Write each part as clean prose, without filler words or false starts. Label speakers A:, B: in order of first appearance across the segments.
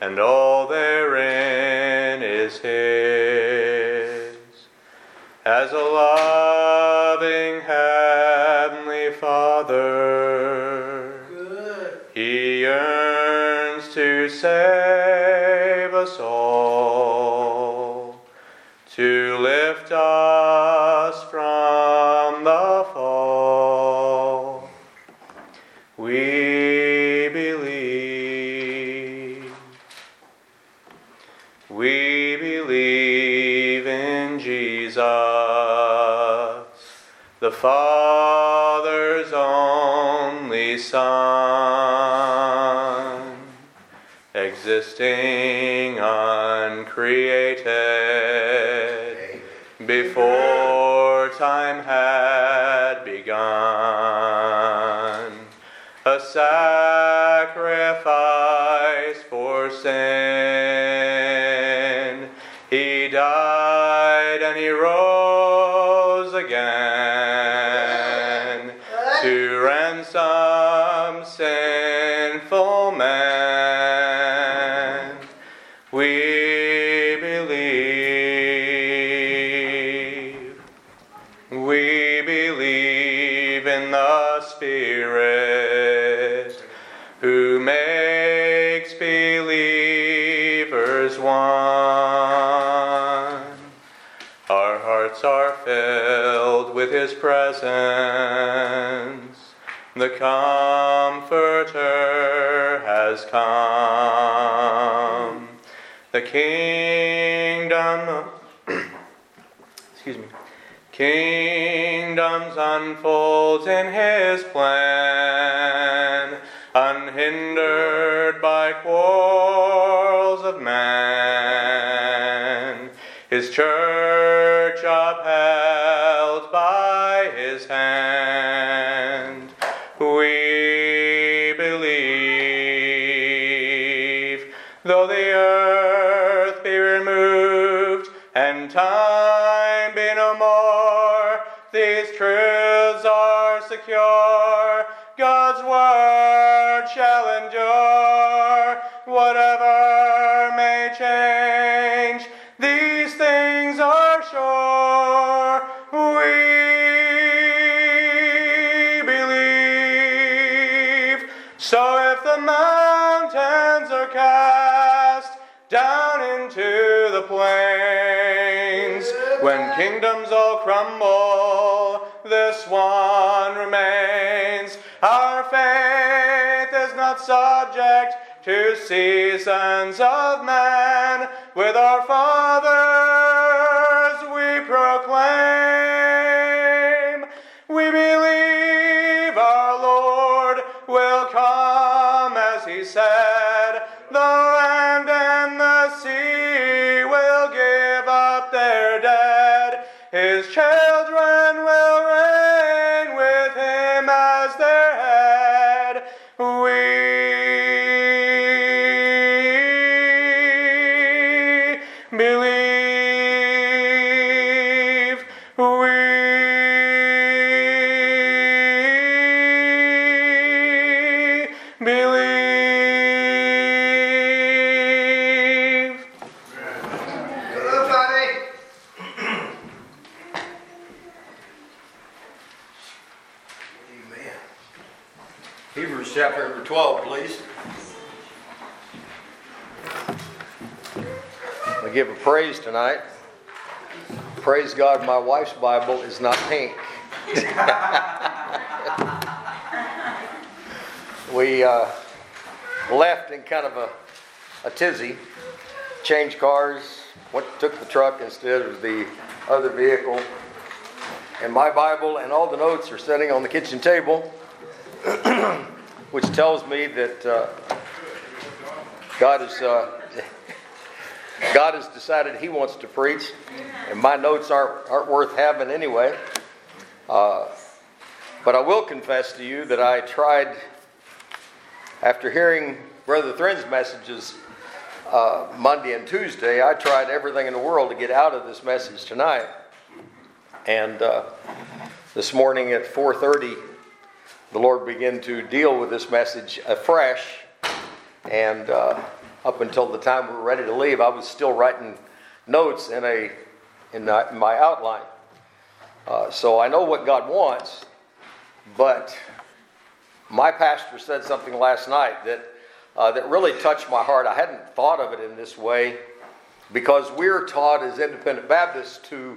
A: and all therein is His. As a loving Heavenly Father, He yearns to save us all, to lift us from the fall. We believe in Jesus, the Father's only Son, existing uncreated before time had begun, a sacrifice for sin. He died and He rose again to ransom sinful man. We believe in the Spirit who makes believers one. Our hearts are filled with His presence. The Comforter has come. The kingdoms unfolds in His plan, unhindered by quarrels of man. His church upheld by His hand. We believe, though the earth be removed and time be no more, these truths are secure. God's word shall endure. Whatever may change, these things are sure. We believe. So if the mountains are cast down into the plains, when kingdoms all crumble, this one remains. Our faith is not subject to seasons of man. With our fathers we proclaim. We believe our Lord will come as He said. The land and the sea will give up their dead. His children will reign with Him as their head. We believe.
B: Good, buddy. Amen. Hebrews chapter number 12, please. We give a praise tonight. Praise God, my wife's Bible is not pink. We left in kind of a tizzy, changed cars, took the truck instead of the other vehicle. And my Bible and all the notes are sitting on the kitchen table, which tells me that God has decided He wants to preach, and my notes aren't worth having anyway. But I will confess to you that I tried, after hearing Brother Thrin's messages Monday and Tuesday, I tried everything in the world to get out of this message tonight. And this morning at 4:30, the Lord began to deal with this message afresh. And up until the time we were ready to leave, I was still writing notes in my outline. So I know what God wants, but my pastor said something last night that really touched my heart. I hadn't thought of it in this way, because we're taught as independent Baptists to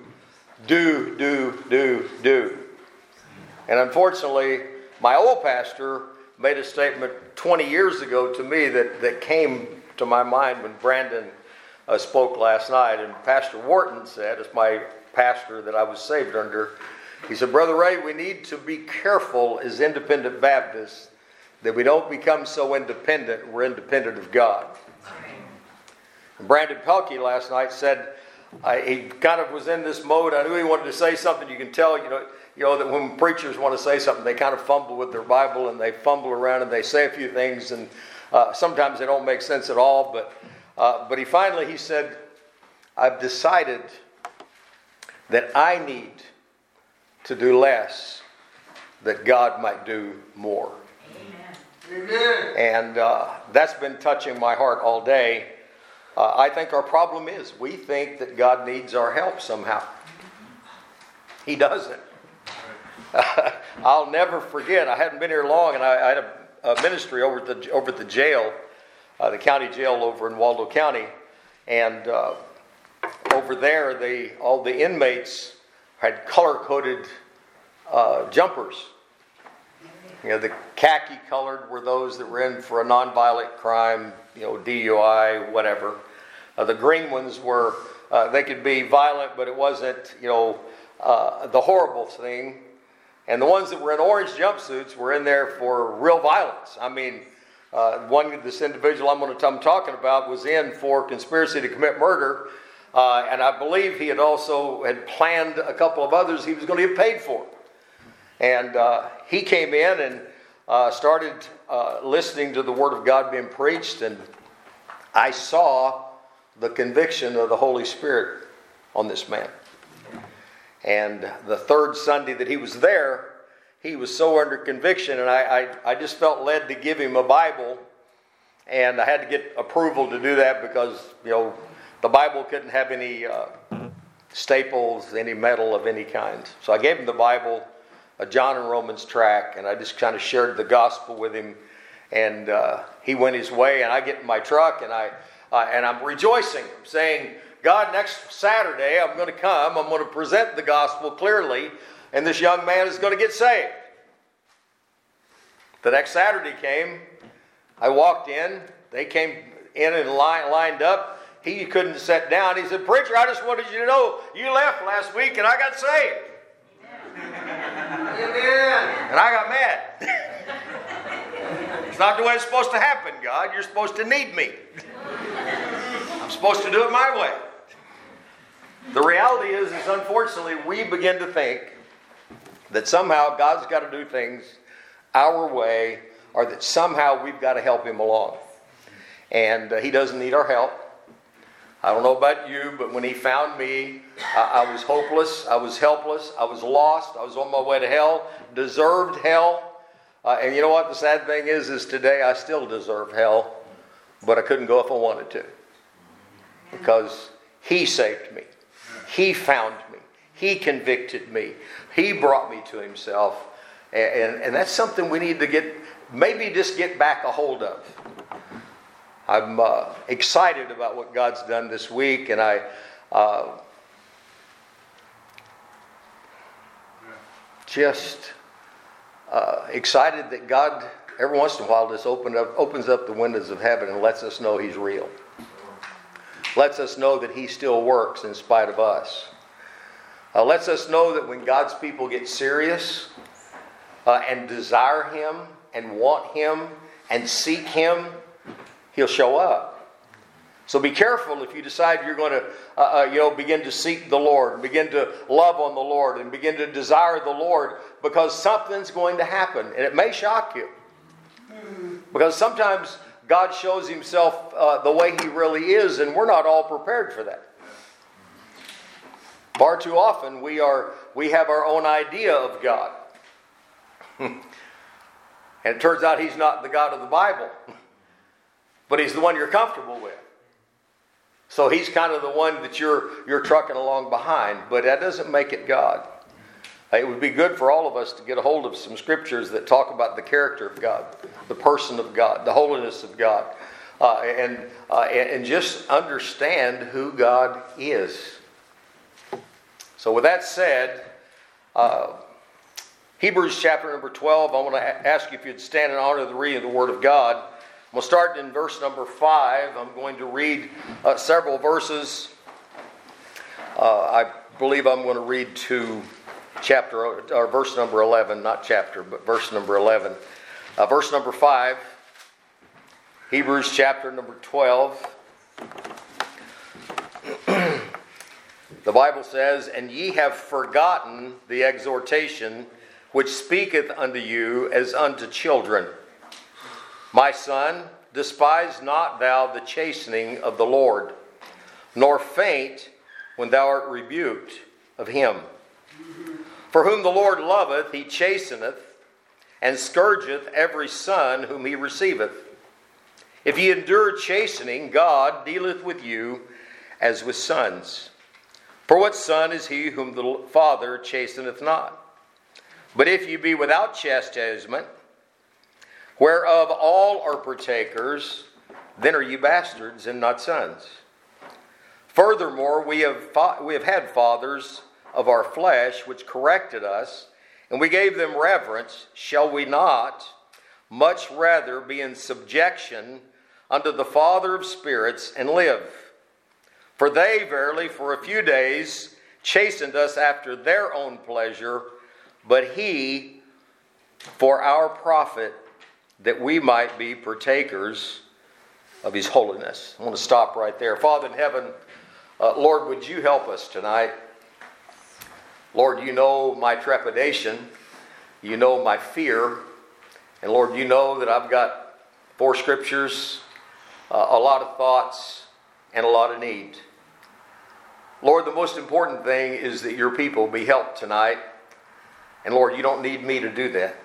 B: do. And unfortunately, my old pastor made a statement 20 years ago to me that came to my mind when Brandon spoke last night. And Pastor Wharton said, as my pastor that I was saved under, he said, "Brother Ray, we need to be careful as independent Baptists that we don't become so independent we're independent of God." And Brandon Pelkey last night said, he kind of was in this mode. I knew he wanted to say something. You can tell, you know that when preachers want to say something, they kind of fumble with their Bible and they fumble around and they say a few things, and sometimes they don't make sense at all. But he said, "I've decided that I need to do less, that God might do more." Amen. And that's been touching my heart all day. I think our problem is we think that God needs our help somehow. He doesn't. I'll never forget, I hadn't been here long, and I had a ministry over at the jail, the county jail over in Waldo County. And over there, all the inmates had color-coded jumpers. The khaki colored were those that were in for a nonviolent crime, DUI, whatever. The green ones were, they could be violent, but it wasn't, the horrible thing. And the ones that were in orange jumpsuits were in there for real violence. I mean, this individual I'm talking about was in for conspiracy to commit murder. And I believe he had planned a couple of others he was going to get paid for. And he came in and started listening to the Word of God being preached, and I saw the conviction of the Holy Spirit on this man. And the third Sunday that he was there, he was so under conviction, and I just felt led to give him a Bible, and I had to get approval to do that because, the Bible couldn't have any staples, any metal of any kind. So I gave him the Bible, a John and Romans tract, and I just kind of shared the gospel with him, and he went his way. And I get in my truck, and I'm rejoicing, saying, "God, next Saturday I'm going to come, I'm going to present the gospel clearly, and this young man is going to get saved." The next Saturday came, I walked in, they came in and lined up. He couldn't sit down. He said, "Preacher, I just wanted you to know you left last week and I got saved." Amen. And I got mad. It's not the way it's supposed to happen, God. You're supposed to need me. I'm supposed to do it my way. The reality is unfortunately we begin to think that somehow God's got to do things our way, or that somehow we've got to help Him along. And He doesn't need our help. I don't know about you, but when He found me, I was hopeless, I was helpless, I was lost, I was on my way to hell, deserved hell. And you know what the sad thing is today I still deserve hell, but I couldn't go if I wanted to. Because He saved me. He found me. He convicted me. He brought me to Himself. And that's something we need to get back a hold of. I'm excited about what God's done this week, and I excited that God every once in a while just opens up the windows of heaven and lets us know He's real. Lets us know that He still works in spite of us. Lets us know that when God's people get serious and desire Him and want Him and seek Him, He'll show up. So be careful if you decide you're going to begin to seek the Lord, begin to love on the Lord, and begin to desire the Lord, because something's going to happen, and it may shock you. Because sometimes God shows Himself the way He really is, and we're not all prepared for that. Far too often we have our own idea of God. And it turns out He's not the God of the Bible. but He's the one you're comfortable with. So He's kind of the one that you're trucking along behind, but that doesn't make it God. It would be good for all of us to get a hold of some scriptures that talk about the character of God, the person of God, the holiness of God, and just understand who God is. So with that said, Hebrews chapter number 12, I want to ask you if you'd stand in honor of the reading of the Word of God. We'll start in verse number 5. I'm going to read several verses. I believe I'm going to read to verse number 11, not chapter, but verse number 11. Verse number 5, Hebrews chapter number 12. The Bible says, "And ye have forgotten the exhortation which speaketh unto you as unto children. My son, despise not thou the chastening of the Lord, nor faint when thou art rebuked of him. For whom the Lord loveth, he chasteneth, and scourgeth every son whom he receiveth. If ye endure chastening, God dealeth with you as with sons. For what son is he whom the Father chasteneth not? But if ye be without chastisement, whereof all are partakers, then are ye bastards and not sons. Furthermore, we have had fathers of our flesh which corrected us, and we gave them reverence. Shall we not much rather be in subjection unto the Father of spirits and live? For they verily for a few days chastened us after their own pleasure, but he for our profit, that we might be partakers of his holiness." I want to stop right there. Father in heaven, Lord, would you help us tonight? Lord, you know my trepidation. You know my fear. And Lord, you know that I've got 4 scriptures, a lot of thoughts, and a lot of need. Lord, the most important thing is that your people be helped tonight. And Lord, you don't need me to do that.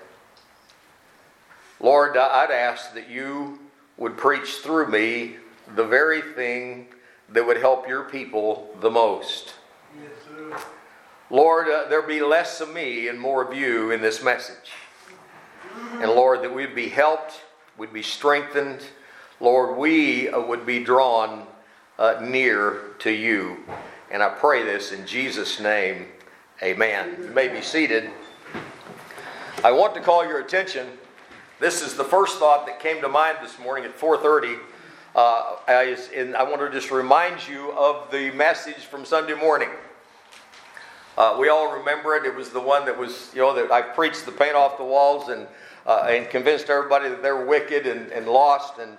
B: Lord, I'd ask that you would preach through me the very thing that would help your people the most.
C: Yes, sir.
B: Lord, there be less of me and more of you in this message. And Lord, that we'd be helped, we'd be strengthened. Lord, we would be drawn near to you. And I pray this in Jesus' name. Amen. You may be seated. I want to call your attention. This is the first thought that came to mind this morning at 4:30. And I want to just remind you of the message from Sunday morning. We all remember it. It was the one that was, that I preached the paint off the walls and convinced everybody that they were wicked and lost and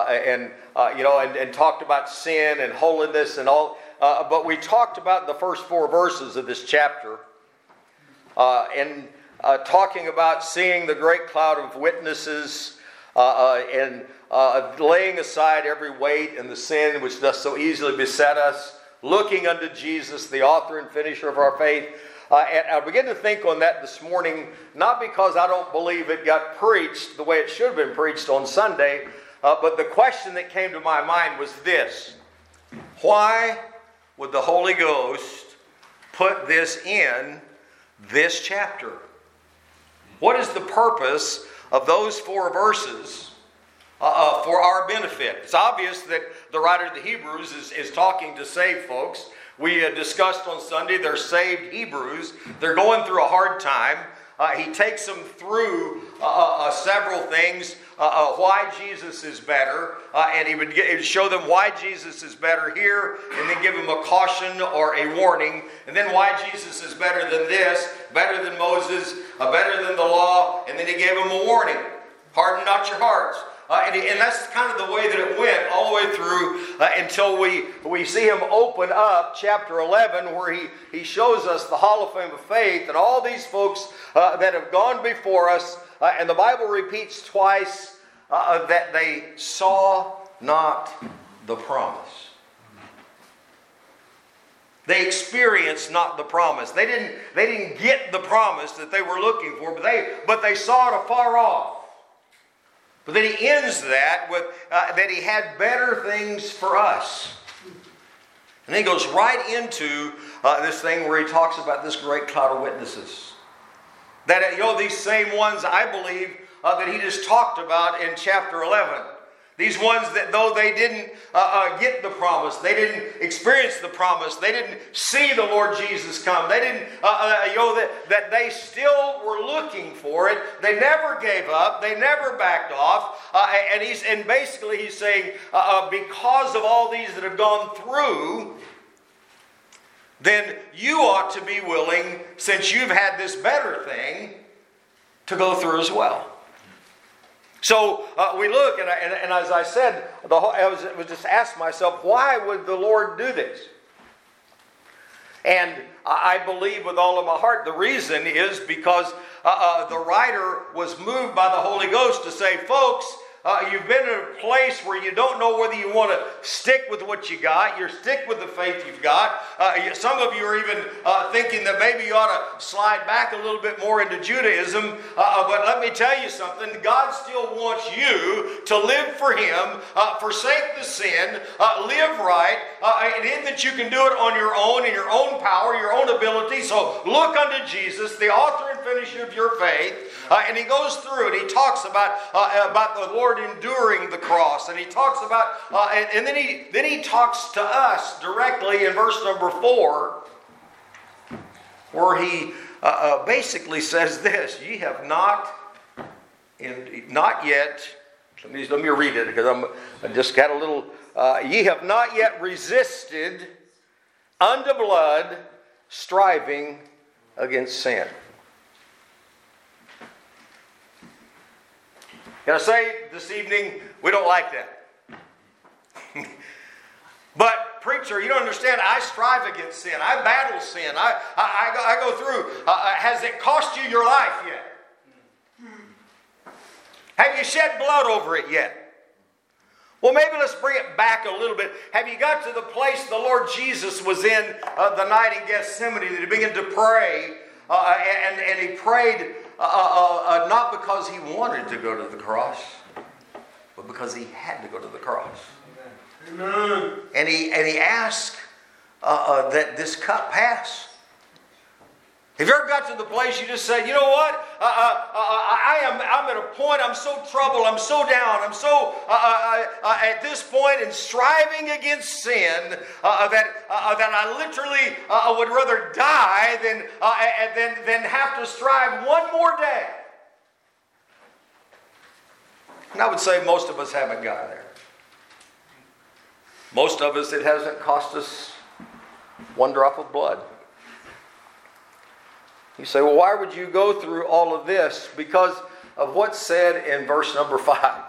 B: talked about sin and holiness and all. But we talked about the first 4 verses of this chapter and talking about seeing the great cloud of witnesses and laying aside every weight and the sin which does so easily beset us, looking unto Jesus, the author and finisher of our faith. And I began to think on that this morning, not because I don't believe it got preached the way it should have been preached on Sunday, but the question that came to my mind was this: why would the Holy Ghost put this in this chapter? What is the purpose of those 4 verses for our benefit? It's obvious that the writer of the Hebrews is talking to saved folks. We discussed on Sunday they're saved Hebrews. They're going through a hard time. He takes them through several things, why Jesus is better, and he would show them why Jesus is better here, and then give them a caution or a warning, and then why Jesus is better than this, better than Moses, better than the law, and then he gave them a warning: harden not your hearts. And that's kind of the way that it went all the way through until we see him open up chapter 11, where he shows us the Hall of Fame of Faith and all these folks that have gone before us. And the Bible repeats twice that they saw not the promise. They experienced not the promise. They didn't get the promise that they were looking for, but they saw it afar off.
C: But then he ends that with that he had better things for us. And then he goes right into this thing where he talks about this great cloud of witnesses. That, these same ones, I believe, that he just talked about in chapter 11. These ones that though they didn't get the promise, they didn't experience the promise, they didn't see the Lord Jesus come, they didn't, that they still were looking for it. They never gave up, they never backed off. And basically he's saying, because of all these that have gone through, then you ought to be willing, since you've had this better thing, to go through as well. So we look, and as I said, I was just asked myself, why would the Lord do this? And I believe with all of my heart the reason is because the writer was moved by the Holy Ghost to say, folks, you've been in a place where you don't know whether you want to stick with what you got. You're stick with the faith you've got. Some of you are even thinking that maybe you ought to slide back a little bit more into Judaism. But let me tell you something. God still wants you to live for Him, forsake the sin, live right, and in that you can do it on your own, in your own power, your own ability. So look unto Jesus, the author and finisher of your faith. And he goes through it. He talks about the Lord enduring the cross, and he talks about, and then he talks to us directly in verse number 4, where he basically says this: "Ye have not yet." Let me read it because I just got a little. Ye have not yet resisted unto blood, striving against sin. Can I say this evening, we don't like that. But preacher, you don't understand. I strive against sin. I battle sin. I go through. Has it cost you your life yet? Have you shed blood over it yet? Well, maybe let's bring it back a little bit. Have you got to the place the Lord Jesus was in the night in Gethsemane, that he began to pray, and he prayed not because he wanted to go to the cross, but because he had to go to the cross. Amen. And he asked that this cup pass. Have you ever got to the place you just say, you know what? I'm at a point, I'm so troubled, I'm so down, I'm so at this point in striving against sin that I literally would rather die than have to strive one more day. And I would say most of us haven't gotten there. Most of us, it hasn't cost us one drop of blood. You say, well, why would you go through all of this? Because of what's said in verse number 5.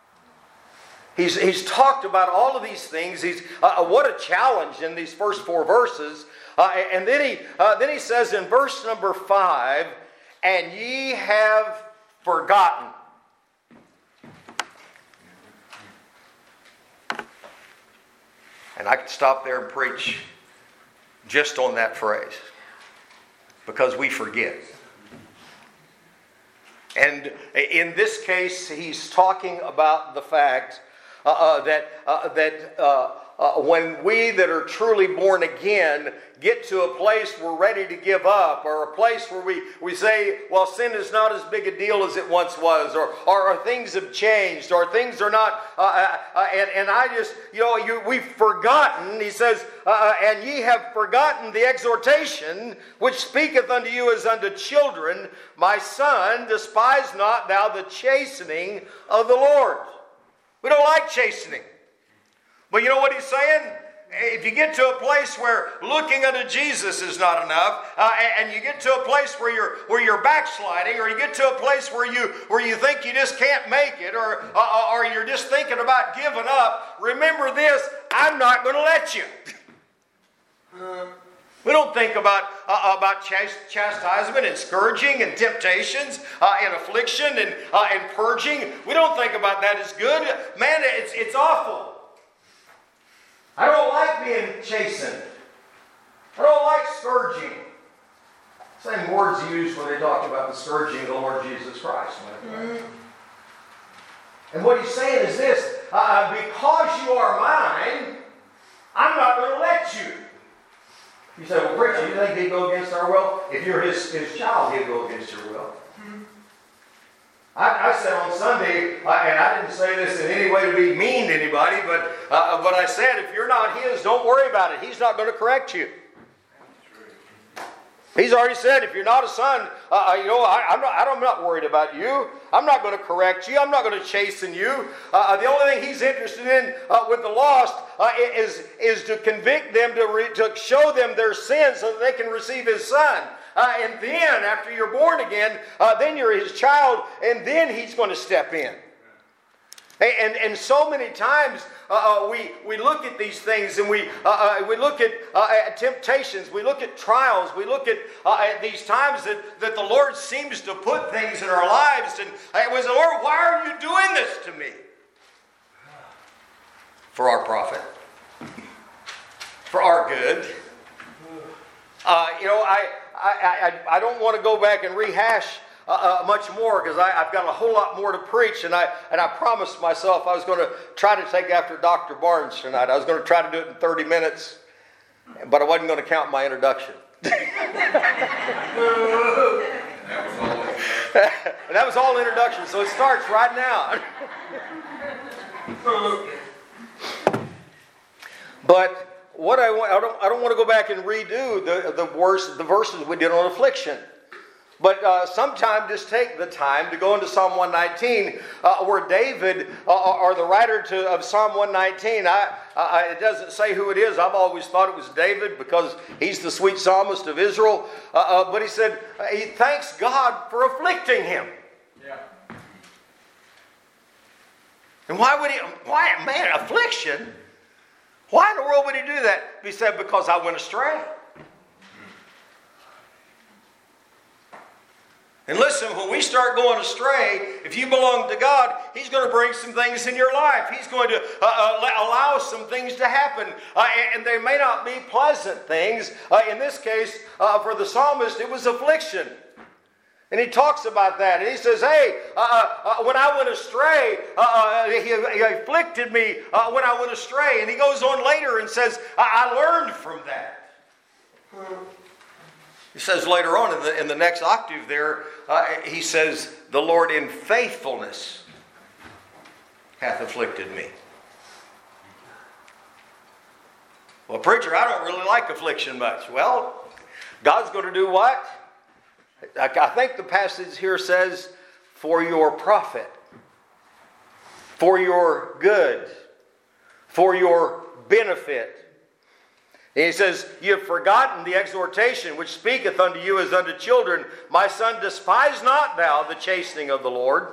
C: He's talked about all of these things. What a challenge in these first 4 verses. And then he says in verse number 5, and ye have forgotten. And I could stop there and preach just on that phrase. Because we forget. And in this case, he's talking about the fact that when we that are truly born again get to a place we're ready to give up, or a place where we say, well, sin is not as big a deal as it once was, or things have changed, or things are not, and I just, we've forgotten, he says, and ye have forgotten the exhortation which speaketh unto you as unto children, my son, despise not thou the chastening of the Lord. We don't like chastening. But you know what he's saying? If you get to a place where looking unto Jesus is not enough, and you get to a place where you're backsliding, or you get to a place where you think you just can't make it, or you're just thinking about giving up, remember this: I'm not going to let you. We don't think about chastisement and scourging and temptations and affliction and purging. We don't think about that as good. Man, it's awful. I don't like being chastened. I don't like scourging. Same words used when they talked about the scourging of the Lord Jesus Christ. And what he's saying is this, because you are mine, I'm not going to let you. You say, well, preacher, you think he'd go against our will? If you're his child, he'll go against your will. I said on Sunday, and I didn't say this in any way to be mean to anybody, but I said, if you're not his, don't worry about it. He's not going to correct you. He's already said, if you're not a son, I'm not worried about you. I'm not going to correct you. I'm not going to chasten you. The only thing he's interested in with the lost is to convict them, to show them their sins so that they can receive his son. And then, after you're born again, then you're his child, and then he's going to step in. And so many times we look at these things, and we look at temptations, we look at trials, we look at these times that the Lord seems to put things in our lives, and it was, Lord, why are you doing this to me? For our profit, for our good. I don't want to go back and rehash much more, because I've got a whole lot more to preach, and I promised myself I was going to try to take after Dr. Barnes tonight. I was going to try to do it in 30 minutes, but I wasn't going to count my introduction. And that was all introduction, so it starts right now. But what I don't want to go back and redo the verses we did on affliction. But sometime just take the time to go into Psalm 119, where David, or the writer of Psalm 119, it doesn't say who it is. I've always thought it was David because he's the sweet psalmist of Israel. But he said he thanks God for afflicting him. Yeah. And why, affliction? Why in the world would he do that? He said, because I went astray. And listen, when we start going astray, if you belong to God, he's going to bring some things in your life. He's going to allow some things to happen. And they may not be pleasant things. In this case, for the psalmist, it was affliction. And he talks about that. And he says, hey, when I went astray, he afflicted me when I went astray. And he goes on later and says, I learned from that. He says later on in the next octave there, he says, the Lord in faithfulness hath afflicted me. Well, preacher, I don't really like affliction much. Well, God's going to do what? I think the passage here says, for your profit, for your good, for your benefit. And he says, you have forgotten the exhortation which speaketh unto you as unto children. My son, despise not thou the chastening of the Lord,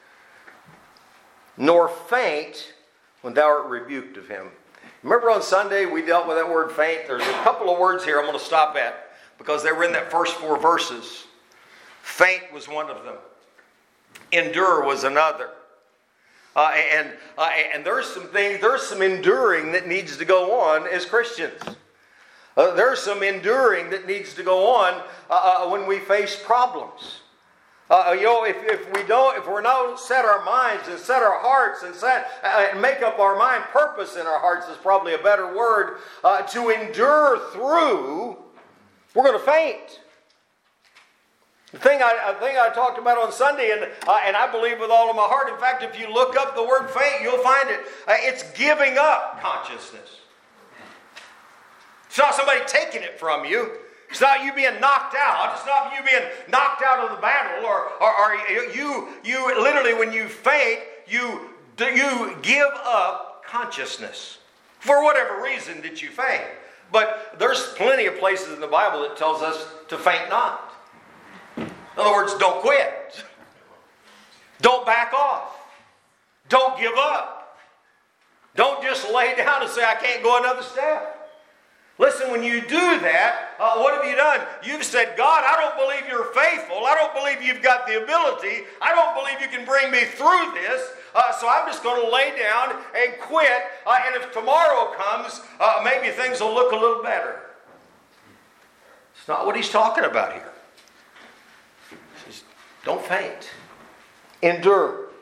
C: nor faint when thou art rebuked of him. Remember on Sunday we dealt with that word faint? There's a couple of words here I'm going to stop at because they were in that first 4 verses. Faint was one of them. Endure was another. And there's some things, there's some enduring that needs to go on as Christians. There's some enduring that needs to go on when we face problems. If we don't set our minds and set our hearts and make up our mind, purpose in our hearts is probably a better word, to endure through, we're going to faint. The thing I talked about on Sunday, and I believe with all of my heart, in fact, if you look up the word faint, you'll find it. It's giving up consciousness. It's not somebody taking it from you. It's not you being knocked out. It's not you being knocked out of the battle, or you literally, when you faint, you give up consciousness for whatever reason that you faint. But there's plenty of places in the Bible that tells us to faint not. In other words, don't quit. Don't back off. Don't give up. Don't just lay down and say, I can't go another step. Listen, when you do that, what have you done? You've said, God, I don't believe you're faithful. I don't believe you've got the ability. I don't believe you can bring me through this. So I'm just going to lay down and quit. And if tomorrow comes, maybe things will look a little better. It's not what he's talking about here. He says, don't faint. Endure.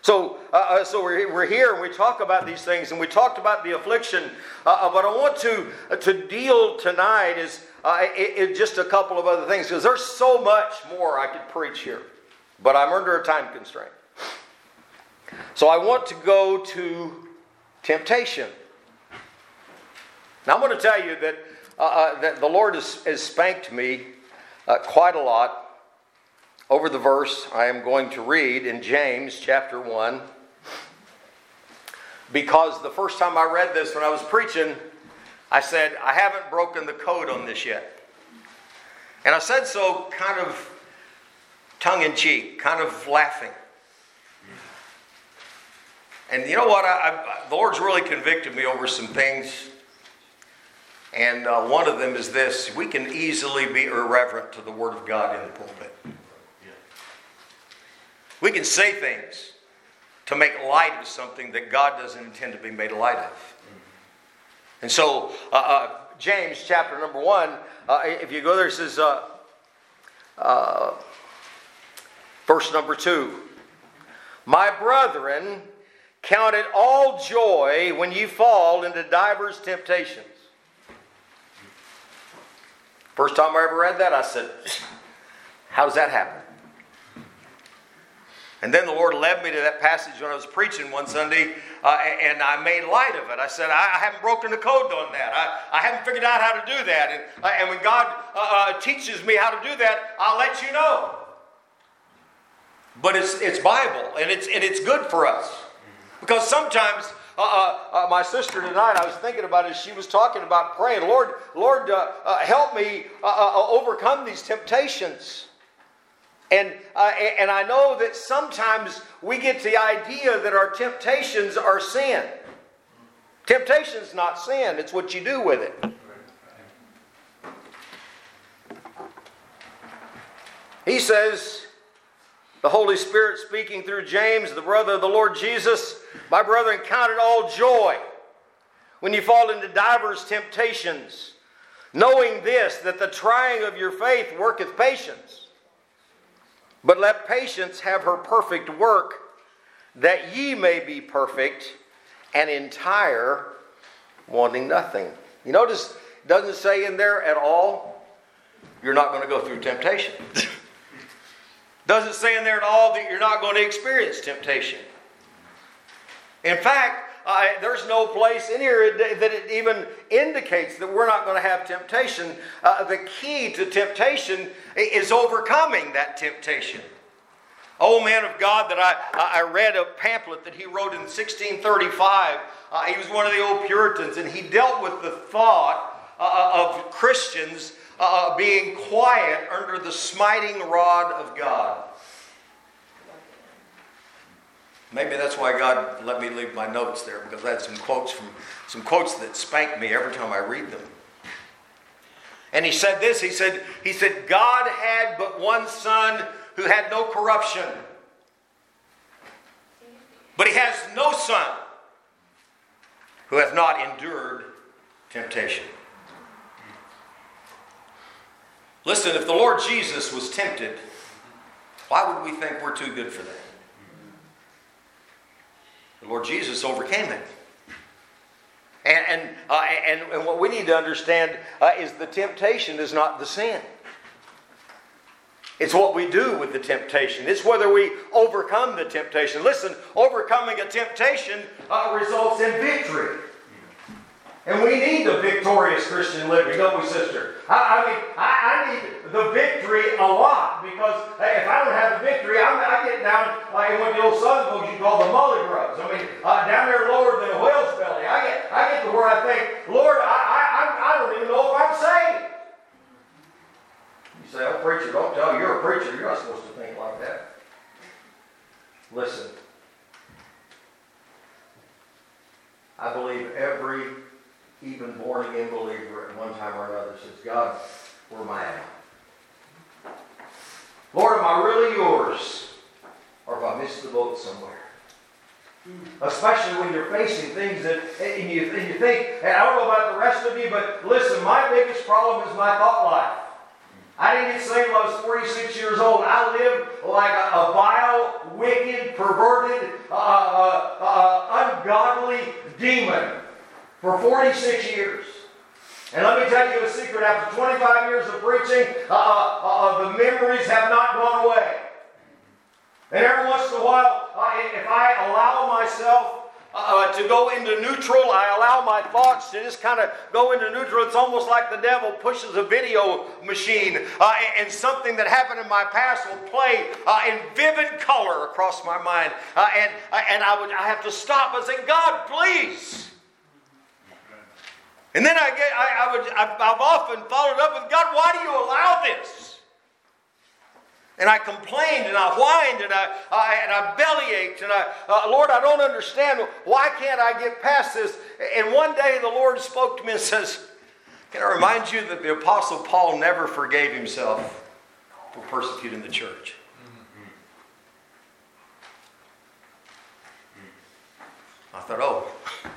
B: So we're here and we talk about these things, and we talked about the affliction. But I want to deal tonight is just a couple of other things, because there's so much more I could preach here. But I'm under a time constraint. So I want to go to temptation. Now I'm going to tell you that the Lord has spanked me quite a lot over the verse I am going to read in James chapter 1. Because the first time I read this when I was preaching, I said, I haven't broken the code on this yet. And I said so kind of tongue-in-cheek, kind of laughing. And you know what? The Lord's really convicted me over some things. And one of them is this: we can easily be irreverent to the Word of God in the pulpit. We can say things to make light of something that God doesn't intend to be made light of. And so, James chapter number 1, if you go there, it says, verse number 2, "My brethren, count it all joy when you fall into divers temptations." First time I ever read that, I said, how does that happen? And then the Lord led me to that passage when I was preaching one Sunday, and I made light of it. I said, I haven't broken the code on that. I haven't figured out how to do that. And when God teaches me how to do that, I'll let you know. But it's Bible, and it's good for us. Because sometimes, my sister tonight, I was thinking about it as she was talking about praying, Lord, help me overcome these temptations. And I know that sometimes we get the idea that our temptations are sin. Temptation's not sin, it's what you do with it. He says, the Holy Spirit speaking through James, the brother of the Lord Jesus, "My brethren, count it all joy when you fall into divers temptations, knowing this, that the trying of your faith worketh patience. But let patience have her perfect work, that ye may be perfect and entire, wanting nothing." You notice it doesn't say in there at all, you're not going to go through temptation. Doesn't say in there at all that you're not going to experience temptation. In fact, there's no place in here that it even indicates that we're not going to have temptation. The key to temptation is overcoming that temptation. Old man of God that I read a pamphlet that he wrote in 1635. He was one of the old Puritans, and he dealt with the thought of Christians being quiet under the smiting rod of God. Maybe that's why God let me leave my notes there, because I had some quotes that spank me every time I read them. And he said this, he said, God had but one son who had no corruption. But he has no son who hath not endured temptation. Listen, if the Lord Jesus was tempted, why would we think we're too good for that? The Lord Jesus overcame it. And what we need to understand is the temptation is not the sin. It's what we do with the temptation. It's whether we overcome the temptation. Listen, overcoming a temptation results in victory. And we need the victorious Christian living, don't we, sister? I need the victory a lot, because if I don't have the victory, I get down in what the old Southern folks you call the mully grubs. Down there lower than a whale's belly. I get to where I think, Lord, I don't even know if I'm saved. You say, "Oh, preacher, don't tell you. You're a preacher. You're not supposed to think like that." Listen, I believe every even born-again believer at one time or another says, "God, where am I at? Lord, am I really yours? Or have I missed the boat somewhere?" Especially when you're facing things and you think, and I don't know about the rest of you, but listen, my biggest problem is my thought life.
C: I didn't get saved when I was 46 years old. I lived like a vile, wicked, perverted, ungodly demon for 46 years. And let me tell you a secret. After 25 years of preaching, the memories have not gone away. And every once in a while, if I allow myself to go into neutral, I allow my thoughts to just kind of go into neutral. It's almost like the devil pushes a video machine, and something that happened in my past will play in vivid color across my mind. And I have to stop and say, God, please. And then I've often followed up with, God, why do you allow this? And I complained and I whined and I bellyached and Lord, I don't understand. Why can't I get past this? And one day the Lord spoke to me and says, can I remind you that the Apostle Paul never forgave himself for persecuting the church? I thought, oh,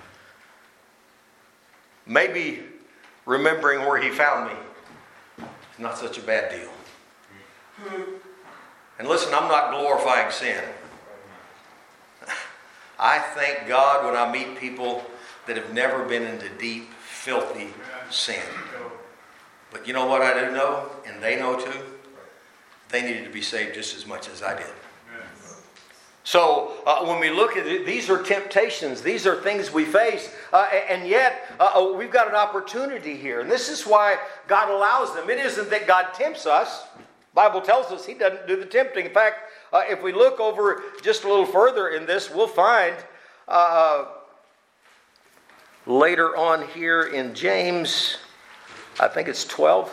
C: maybe remembering where he found me is not such a bad deal. And listen, I'm not glorifying sin. I thank God when I meet people that have never been into deep, filthy sin. But you know what I do know, and they know too? They needed to be saved just as much as I did. So when we look at it, these are temptations. These are things we face. And yet, we've got an opportunity here. And this is why God allows them. It isn't that God tempts us. The Bible tells us He doesn't do the tempting. In fact, if we look over just a little further in this, we'll find later on here in James, I think it's 12.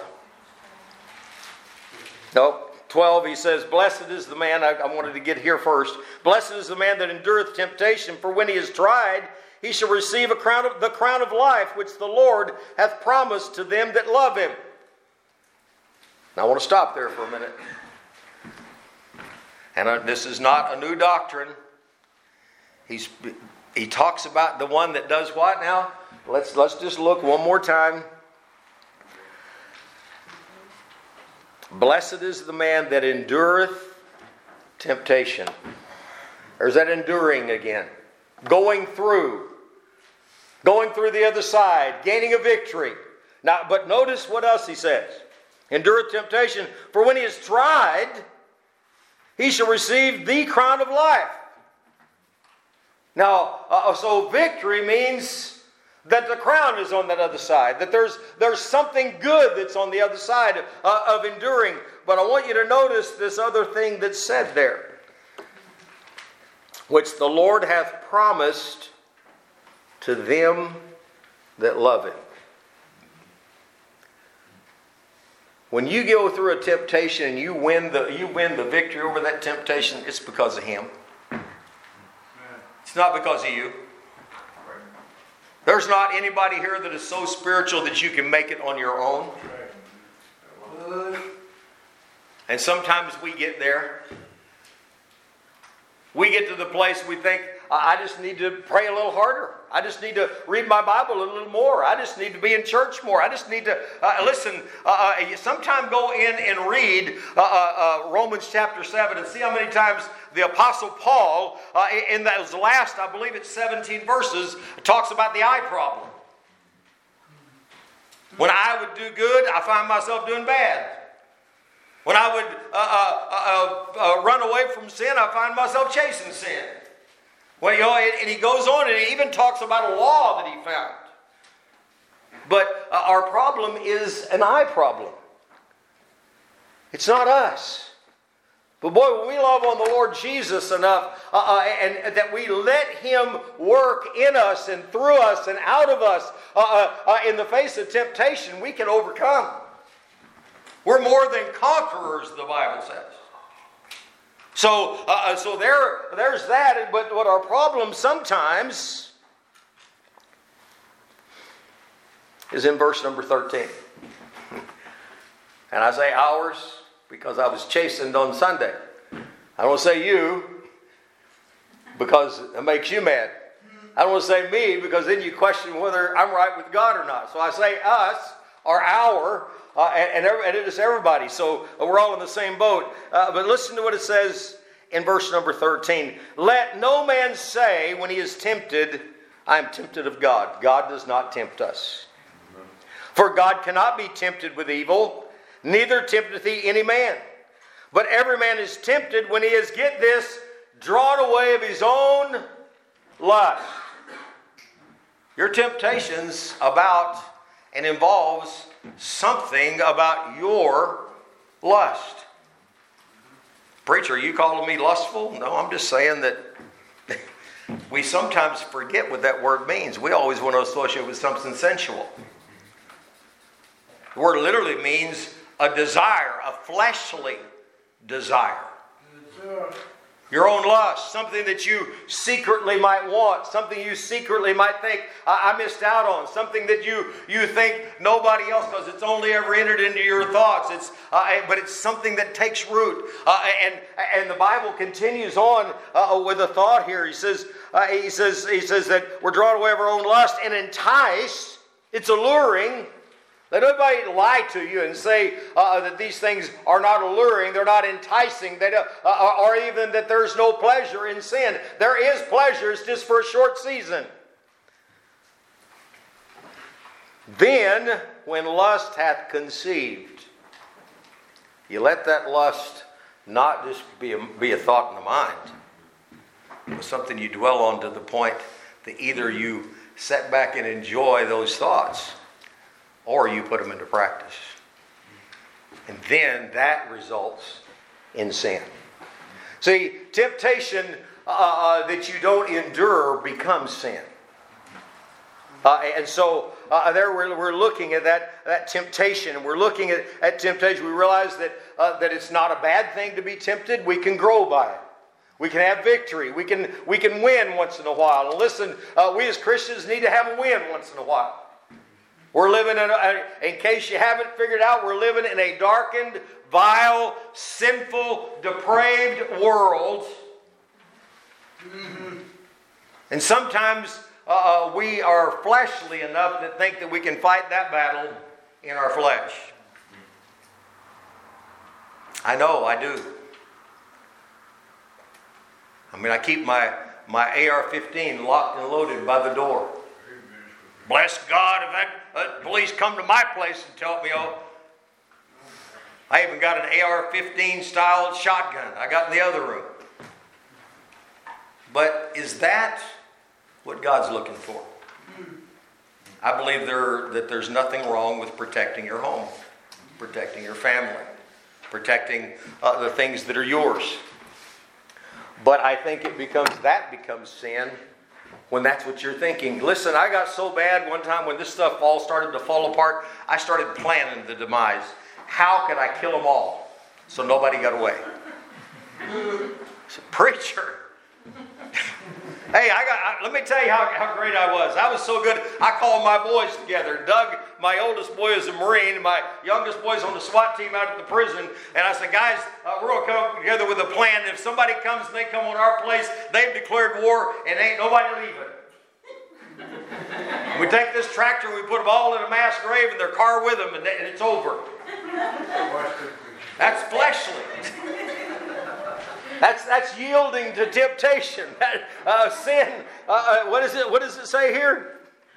C: Nope. 12, he says, blessed is the man, I wanted to get here first. Blessed is the man that endureth temptation, for when he is tried, he shall receive the crown of life, which the Lord hath promised to them that love him. Now I want to stop there for a minute. And this is not a new doctrine. He talks about the one that does what now? Let's just look one more time. Blessed is the man that endureth temptation. There's that enduring again. Going through the other side, gaining a victory. Now, but notice what else he says. Endureth temptation, for when he is tried, he shall receive the crown of life. Now, so victory means that the crown is on that other side. That there's something good that's on the other side of enduring. But I want you to notice this other thing that's said there. Which the Lord hath promised to them that love him. When you go through a temptation and you win the victory over that temptation, it's because of him. It's not because of you. There's not anybody here that is so spiritual that you can make it on your own. And sometimes we get there. We get to the place we think, I just need to pray a little harder. I just need to read my Bible a little more. I just need to be in church more. I just need to listen. Sometime go in and read Romans chapter 7 and see how many times the Apostle Paul, in those last, I believe it's 17 verses, talks about the eye problem. When I would do good, I find myself doing bad. When I would run away from sin, I find myself chasing sin. Well, and he goes on and he even talks about a law that he found. But our problem is an eye problem. It's not us. But boy, when we love on the Lord Jesus enough, and that we let Him work in us and through us and out of us, in the face of temptation, we can overcome. We're more than conquerors, the Bible says. So there's that. But what our problem sometimes is in verse number 13. And I say ours because I was chastened on Sunday. I don't say you because it makes you mad. I don't want to say me because then you question whether I'm right with God or not. So I say us or our, and it is everybody. So we're all in the same boat. But listen to what it says in verse number 13. Let no man say when he is tempted, I am tempted of God. God does not tempt us. For God cannot be tempted with evil, neither tempteth he any man. But every man is tempted when he is, get this, drawn away of his own lust. Your temptation's about and involves something about your lust. Preacher, are you calling me lustful? No, I'm just saying that we sometimes forget what that word means. We always want to associate it with something sensual. The word literally means a desire, a fleshly desire. Your own lust, something that you secretly might want, something you secretly might think, I missed out on, something that you think nobody else, because it's only ever entered into your thoughts. But it's something that takes root. And the Bible continues on with a thought here. He says that we're drawn away of our own lust and enticed. It's alluring. Let nobody lie to you and say that these things are not alluring, they're not enticing, or even that there's no pleasure in sin. There is pleasure, it's just for a short season. Then, when lust hath conceived, you let that lust not just be a thought in the mind, but something you dwell on to the point that either you sit back and enjoy those thoughts, or you put them into practice. And then that results in sin. See, temptation that you don't endure becomes sin. And so there we're looking at that temptation. And we're looking at temptation. We realize that it's not a bad thing to be tempted. We can grow by it. We can have victory. We can win once in a while. And listen, we as Christians need to have a win once in a while. We're living in case you haven't figured out, we're living in a darkened, vile, sinful, depraved world. Mm-hmm. And sometimes we are fleshly enough to think that we can fight that battle in our flesh. I know, I do. I mean, I keep my AR-15 locked and loaded by the door. Bless God if that police come to my place and tell me, I even got an AR-15 style shotgun I got in the other room. But is that what God's looking for? I believe that there's nothing wrong with protecting your home, protecting your family, protecting the things that are yours. But I think it becomes sin when that's what you're thinking. Listen, I got so bad one time when this stuff all started to fall apart, I started planning the demise. How could I kill them all so nobody got away? I said, preacher. Hey, let me tell you how great I was. I was so good, I called my boys together. Doug, my oldest boy, is a Marine, and my youngest boy's on the SWAT team out at the prison. And I said, guys, we're going to come together with a plan. If somebody comes and they come on our place, they've declared war, and ain't nobody leaving. We take this tractor, we put them all in a mass grave and their car with them, and it's over. That's fleshly. That's yielding to temptation. Sin. What does it say here?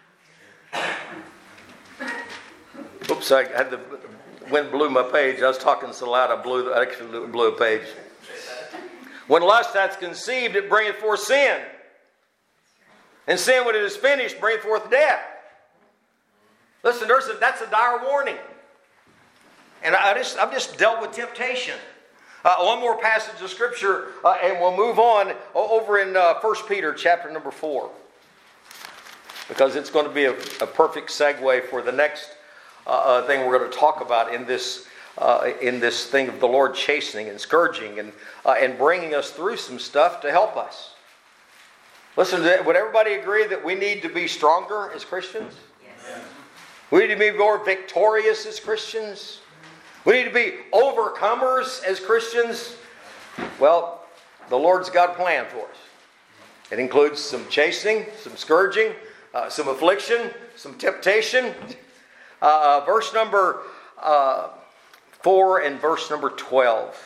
C: Oops! I had the wind blew my page. I was talking so loud I actually blew a page. When lust hath conceived, it bringeth forth sin, and sin, when it is finished, bringeth forth death. Listen, that's a dire warning. And I've just dealt with temptation. One more passage of Scripture, and we'll move on over in 1 Peter chapter number 4. Because it's going to be a perfect segue for the next thing we're going to talk about in this thing of the Lord chastening and scourging and bringing us through some stuff to help us. Listen, would everybody agree that we need to be stronger as Christians? Yes. We need to be more victorious as Christians? We need to be overcomers as Christians. Well, the Lord's got a plan for us. It includes some chastening, some scourging, some affliction, some temptation.
B: verse number 4 and verse number 12.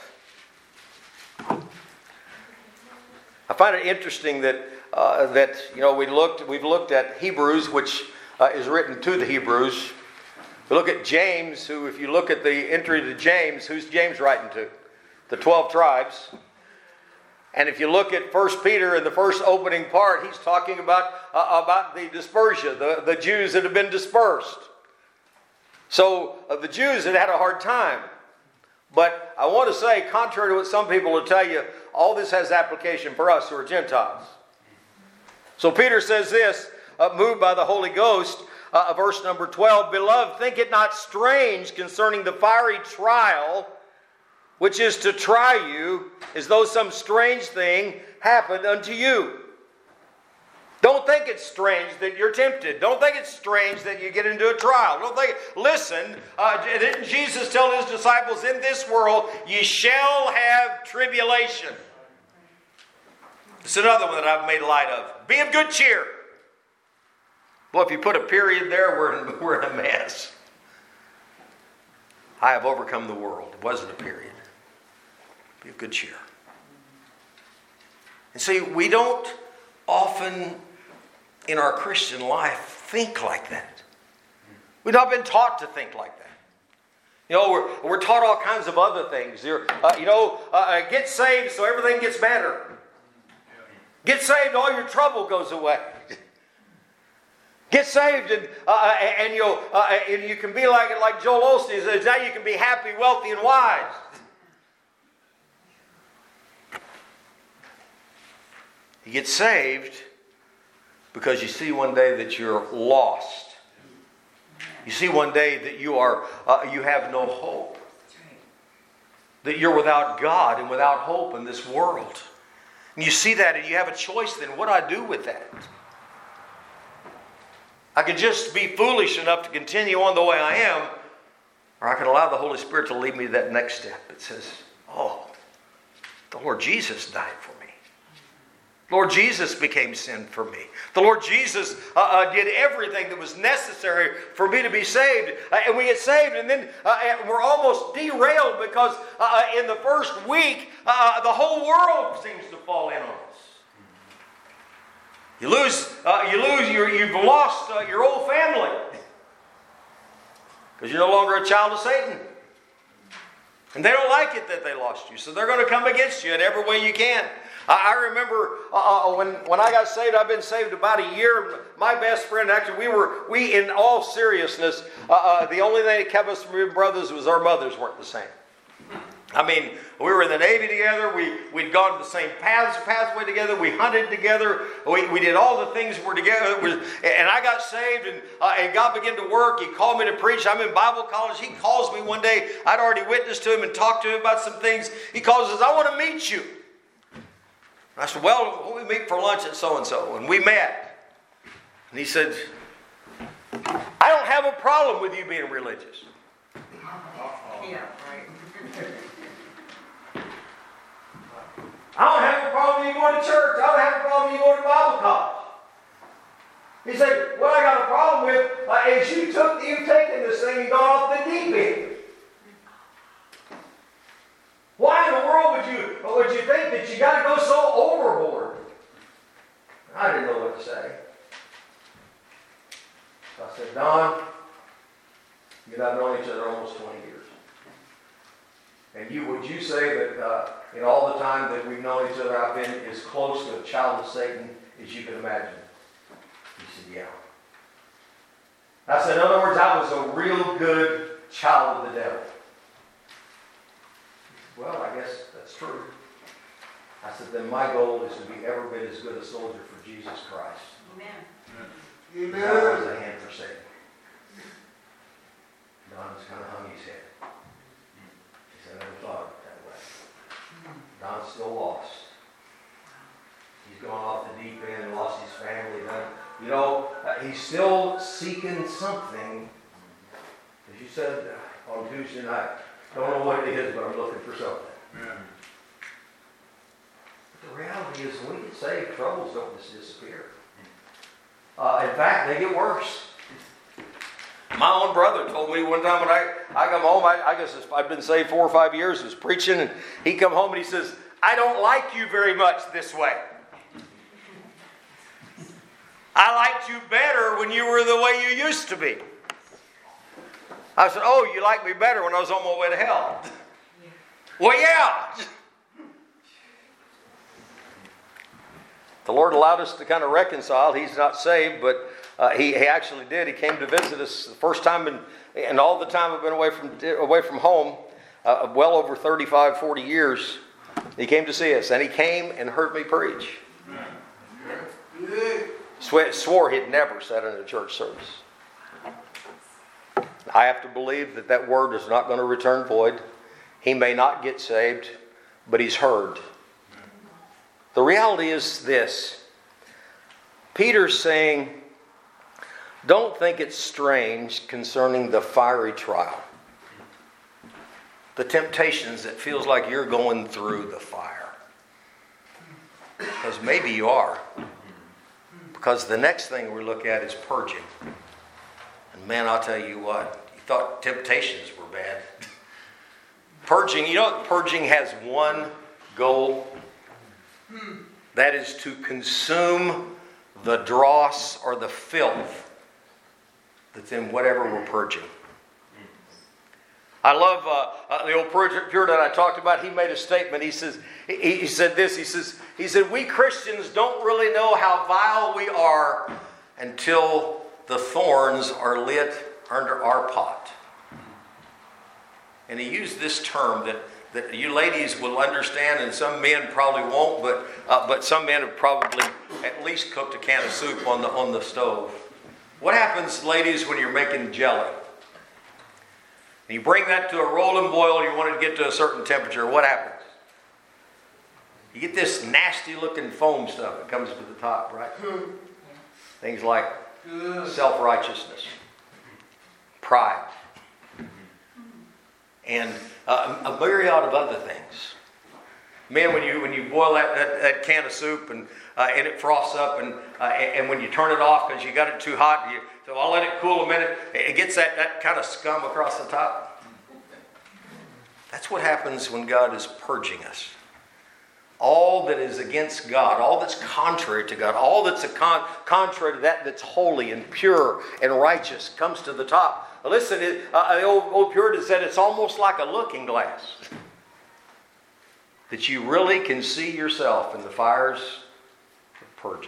B: I find it interesting that we've looked at Hebrews, which is written to the Hebrews. We look at James, who, if you look at the entry to James, who's James writing to? The 12 tribes. And if you look at 1 Peter in the first opening part, he's talking about the dispersion, the Jews that have been dispersed. So the Jews had a hard time. But I want to say, contrary to what some people will tell you, all this has application for us who are Gentiles. So Peter says this, moved by the Holy Ghost, verse number 12, Beloved, think it not strange concerning the fiery trial, which is to try you, as though some strange thing happened unto you. Don't think it's strange that you're tempted. Don't think it's strange that you get into a trial. Listen, didn't Jesus tell his disciples, in this world ye shall have tribulation? It's another one that I've made light of. Be of good cheer. Well, if you put a period there, we're in a mess. I have overcome the world. It wasn't a period. Be of good cheer. And see, we don't often in our Christian life think like that. We've not been taught to think like that. You know, we're taught all kinds of other things. Get saved so everything gets better. Get saved, all your trouble goes away. Get saved, and you can be like Joel Osteen says. Now you can be happy, wealthy, and wise. You get saved because you see one day that you're lost. You see one day that you have no hope. That you're without God and without hope in this world. And you see that and you have a choice then. What do I do with that? I could just be foolish enough to continue on the way I am, or I can allow the Holy Spirit to lead me to that next step. It says, oh, the Lord Jesus died for me. Lord Jesus became sin for me. The Lord Jesus did everything that was necessary for me to be saved. And we get saved and then we're almost derailed because in the first week, the whole world seems to fall in on us. You've lost your old family because you're no longer a child of Satan. And they don't like it that they lost you, so they're going to come against you in every way you can. I remember when I got saved, I've been saved about a year. My best friend, actually, we in all seriousness, the only thing that kept us from being brothers was our mothers weren't the same. I mean, we were in the Navy together. We'd gone the same pathway together. We hunted together. We did all the things we're together. And I got saved, and God began to work. He called me to preach. I'm in Bible college. He calls me one day. I'd already witnessed to him and talked to him about some things. He calls and says, I want to meet you. I said, well, we meet for lunch at so-and-so. And we met. And he said, I don't have a problem with you being religious.
D: Yeah, right.
C: I don't have a problem with you going to church. I don't have a problem with you going to Bible college. He said, what I got a problem with is you've taken this thing and gone off the deep end. Why in the world would you think that you got to go so overboard? I didn't know what to say. I said, Don, you and I have known each other almost 20 years. And would you say that in all the time that we've known each other, I've been as close to a child of Satan as you can imagine? He said, yeah. I said, in other words, I was a real good child of the devil. Well, I guess that's true. I said, then my goal is to be every bit as good a soldier for Jesus Christ.
D: Amen.
C: Amen. That was a hand for Satan. Don just kind of hung his head. He said, I never thought of it that way. Don's still lost. He's gone off the deep end, lost his family. He's still seeking something. As you said on Tuesday night, don't know what it is, but I'm looking for something. Yeah. But the reality is, when we get saved, troubles don't just disappear. In fact, they get worse. My own brother told me one time when I come home, I guess I've been saved 4 or 5 years, was preaching, and he come home and he says, I don't like you very much this way. I liked you better when you were the way you used to be. I said, oh, you liked me better when I was on my way to hell. Well, yeah. The Lord allowed us to kind of reconcile. He's not saved, but he actually did. He came to visit us the first time, and all the time I've been away from home, well over 35, 40 years. He came to see us, and he came and heard me preach. Swore he'd never sat in a church service. I have to believe that word is not going to return void. He may not get saved, but he's heard. The reality is this. Peter's saying, don't think it's strange concerning the fiery trial. The temptations that feels like you're going through the fire. Because maybe you are. Because the next thing we look at is purging. And man, I'll tell you what, you thought temptations were bad. Purging, you know, purging has one goal. That is to consume the dross or the filth that's in whatever we're purging. I love the old Puritan I talked about. He made a statement. He says, he said this. He said, we Christians don't really know how vile we are until the thorns are lit under our pot. And he used this term that you ladies will understand, and some men probably won't, but some men have probably at least cooked a can of soup on the stove. What happens, ladies, when you're making jelly? And you bring that to a rolling boil, you want it to get to a certain temperature, what happens? You get this nasty looking foam stuff that comes to the top, right? Things like self-righteousness, pride, and a myriad of other things. Man, when you boil that can of soup and it froths up, and when you turn it off because you got it too hot, so I'll let it cool a minute. It gets that kind of scum across the top. That's what happens when God is purging us. All that is against God, all that's contrary to God, all that's contrary to that's holy and pure and righteous comes to the top. Listen, the old Puritan said it's almost like a looking glass. That you really can see yourself in the fires of purging.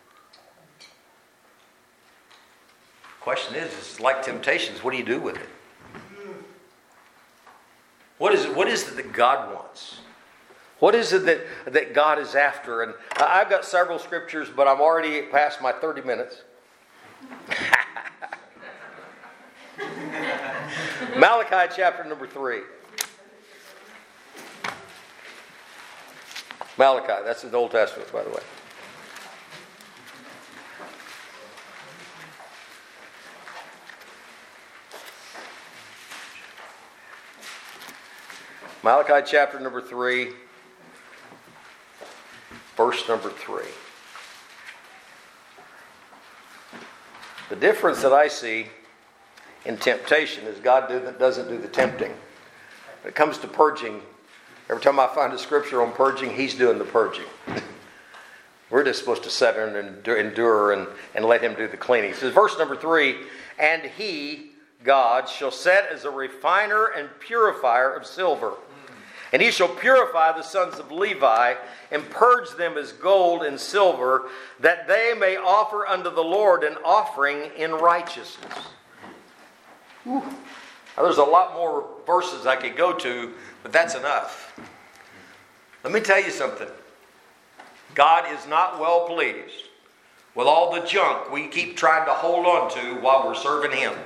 C: The question is, it's like temptations. What do you do with it? What is it that God wants? What is it that God is after? And I've got several scriptures, but I'm already past my 30 minutes. Malachi chapter number 3. Malachi, that's in the Old Testament, by the way. Malachi chapter number 3, verse number 3. The difference that I see in temptation is God doesn't do the tempting. When it comes to purging, every time I find a scripture on purging, he's doing the purging. We're just supposed to sit and endure and let him do the cleaning. It says, verse number 3, and he, God, shall set as a refiner and purifier of silver. And he shall purify the sons of Levi and purge them as gold and silver, that they may offer unto the Lord an offering in righteousness. Whew. Now, there's a lot more verses I could go to, but that's enough. Let me tell you something. God is not well pleased with all the junk we keep trying to hold on to while we're serving him.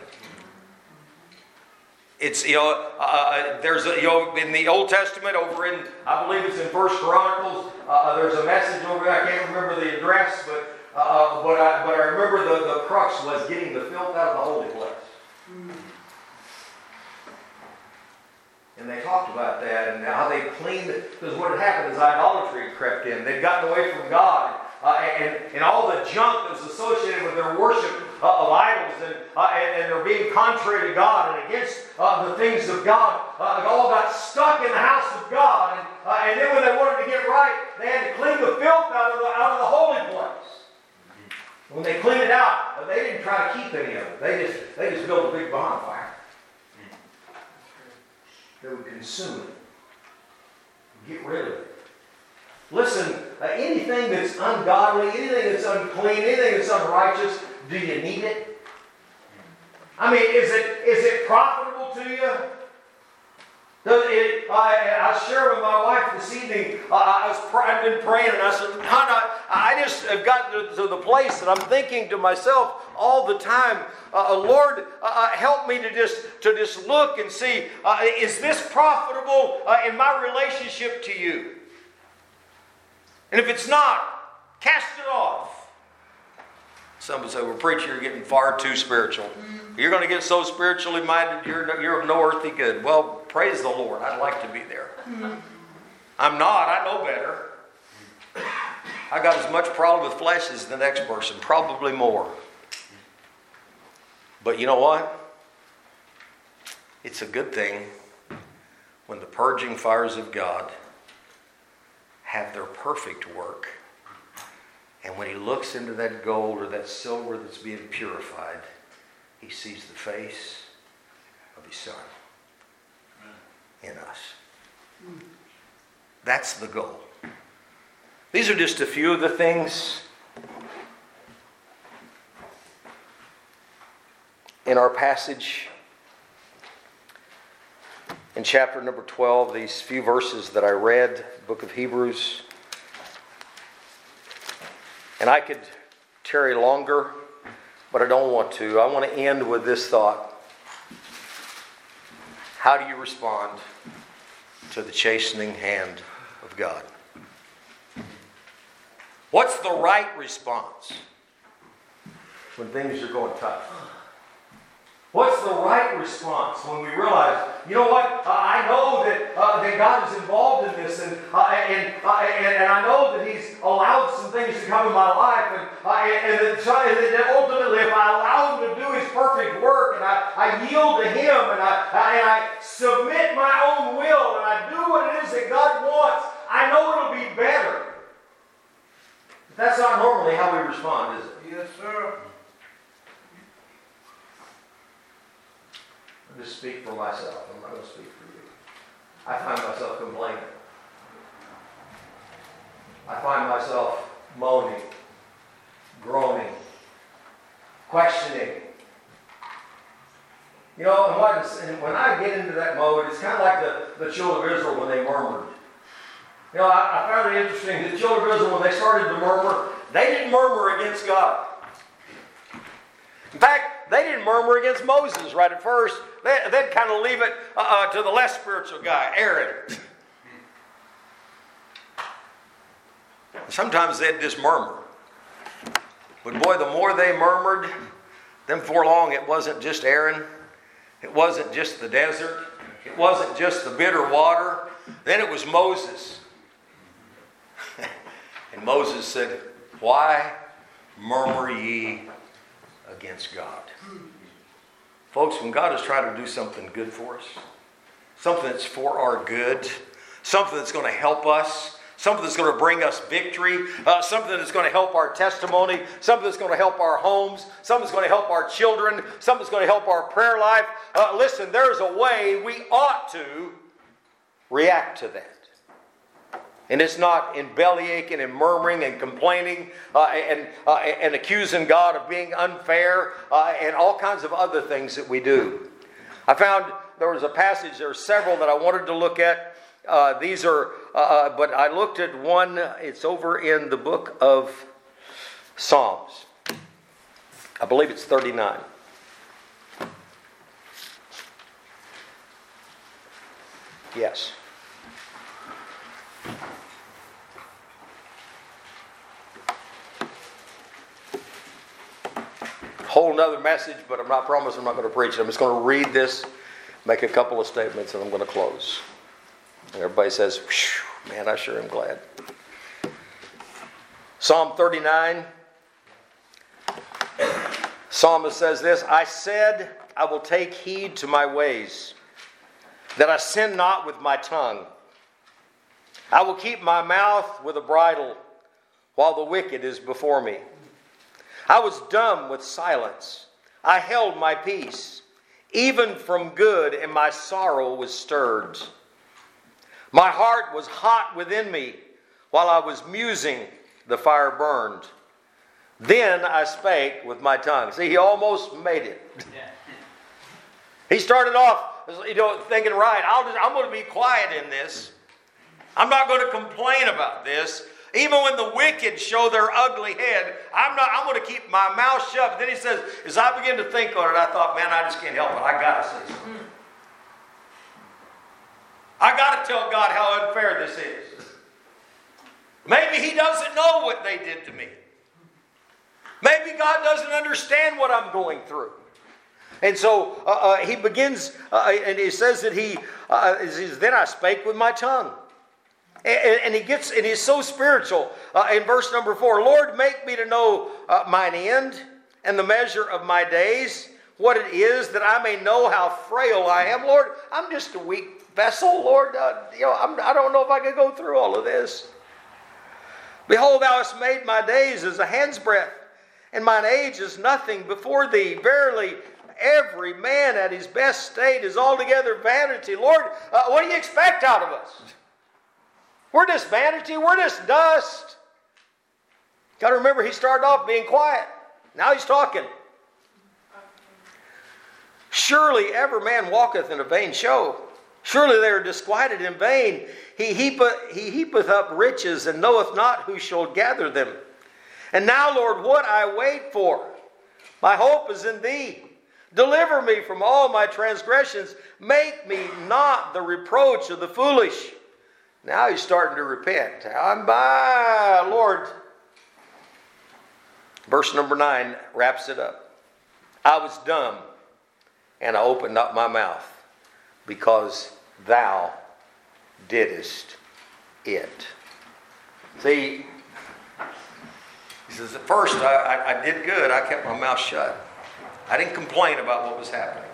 C: It's, there's in the Old Testament over in, I believe it's in 1 Chronicles, there's a message over there, I can't remember the address, but I remember the crux was getting the filth out of the holy place. And they talked about that and how they cleaned it, because what had happened is idolatry had crept in. They'd gotten away from God, and all the junk that's associated with their worship of idols and they're being contrary to God and against the things of God. All got stuck in the house of God. And then when they wanted to get right, they had to clean the filth out of the holy place. When they cleaned it out, they didn't try to keep any of it. They just built a big bonfire. They would consume it. Get rid of it. Listen, anything that's ungodly, anything that's unclean, anything that's unrighteous, do you need it? I mean, is it profitable to you? I was sharing with my wife this evening. I've been praying, and I said, I just have gotten to the place that I'm thinking to myself all the time, Lord, help me to just look and see, is this profitable in my relationship to you? And if it's not, cast it off. Some would say, well, preacher, you're getting far too spiritual. You're going to get so spiritually minded, you're of no earthly good. Well, praise the Lord. I'd like to be there. I'm not. I know better. I got as much problem with flesh as the next person, probably more. But you know what? It's a good thing when the purging fires of God have their perfect work. And when he looks into that gold or that silver that's being purified, he sees the face of his Son in us. That's the goal. These are just a few of the things in our passage in chapter number 12, these few verses that I read, the book of Hebrews. And I could tarry longer, but I don't want to. I want to end with this thought. How do you respond to the chastening hand of God? What's the right response when things are going tough? What's the right response when we realize, you know what, I know that God is involved in this, and I know that He's allowed some things to come in my life, and that ultimately, if I allow Him to do His perfect work, and I yield to Him, and I submit my own will, and I do what it is that God wants, I know it'll be better. But that's not normally how we respond, is it?
E: Yes, sir.
C: I'll just speak for myself. I'm not going to speak for you. I find myself complaining. I find myself moaning, groaning, questioning. You know, and when I get into that mode, it's kind of like the children of Israel when they murmured. You know, I found it interesting. The children of Israel, when they started to murmur, they didn't murmur against God. In fact, they didn't murmur against Moses right at first. They'd kind of leave it to the less spiritual guy, Aaron. Sometimes they'd just murmur. But boy, the more they murmured, then before long it wasn't just Aaron. It wasn't just the desert. It wasn't just the bitter water. Then it was Moses. And Moses said, "Why murmur ye against God?" Folks, when God is trying to do something good for us, something that's for our good, something that's going to help us, something that's going to bring us victory, something that's going to help our testimony, something that's going to help our homes, something that's going to help our children, something that's going to help our prayer life. Listen, there's a way we ought to react to that. And it's not in bellyaching and murmuring and complaining and accusing God of being unfair and all kinds of other things that we do. I found there was a passage, there are several that I wanted to look at. These are, but I looked at one. It's over in the book of Psalms. I believe it's 39. Yes. Whole nother message, but I promise I'm not going to preach it. I'm just going to read this, make a couple of statements, and I'm going to close. And everybody says, man, I sure am glad. Psalm 39 Psalmist says this, I said, I will take heed to my ways, that I sin not with my tongue. I will keep my mouth with a bridle while the wicked is before me. I was dumb with silence. I held my peace, even from good, and my sorrow was stirred. My heart was hot within me. While I was musing, the fire burned. Then I spake with my tongue. See, he almost made it. He started off, thinking, right, I'm going to be quiet in this. I'm not going to complain about this. Even when the wicked show their ugly head, I'm going to keep my mouth shut. But then he says, as I began to think on it, I thought, man, I just can't help it. I got to say something. I got to tell God how unfair this is. Maybe he doesn't know what they did to me. Maybe God doesn't understand what I'm going through. And so he begins, and he says that then I spake with my tongue. And he's so spiritual. In verse number 4, Lord, make me to know mine end and the measure of my days, what it is, that I may know how frail I am. Lord, I'm just a weak vessel. Lord, I don't know if I can go through all of this. Behold, thou hast made my days as a hand's breadth, and mine age is nothing before thee. Verily, every man at his best state is altogether vanity. Lord, what do you expect out of us? We're just vanity. We're just dust. Got to remember, he started off being quiet. Now he's talking. Surely every man walketh in a vain show. Surely they are disquieted in vain. He heapeth up riches, and knoweth not who shall gather them. And now, Lord, what I wait for, my hope is in thee. Deliver me from all my transgressions. Make me not the reproach of the foolish. Now he's starting to repent. Lord. Verse number 9 wraps it up. I was dumb, and I opened not my mouth, because thou didst it. See, he says, at first I did good. I kept my mouth shut. I didn't complain about what was happening.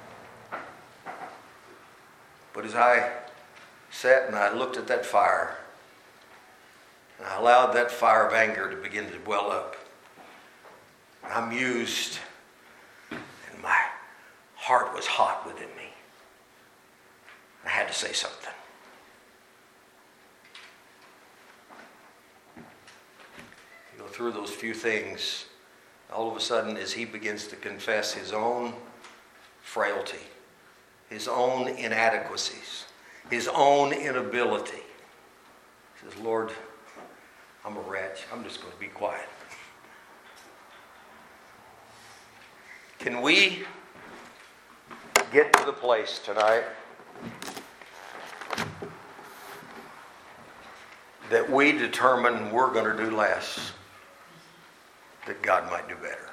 C: But as I sat and I looked at that fire, and I allowed that fire of anger to begin to well up, I mused, and my heart was hot within me. I had to say something. You go through those few things, all of a sudden, as he begins to confess his own frailty, his own inadequacies, his own inability, he says, Lord, I'm a wretch. I'm just going to be quiet. Can we get to the place tonight that we determine we're going to do less, that God might do better?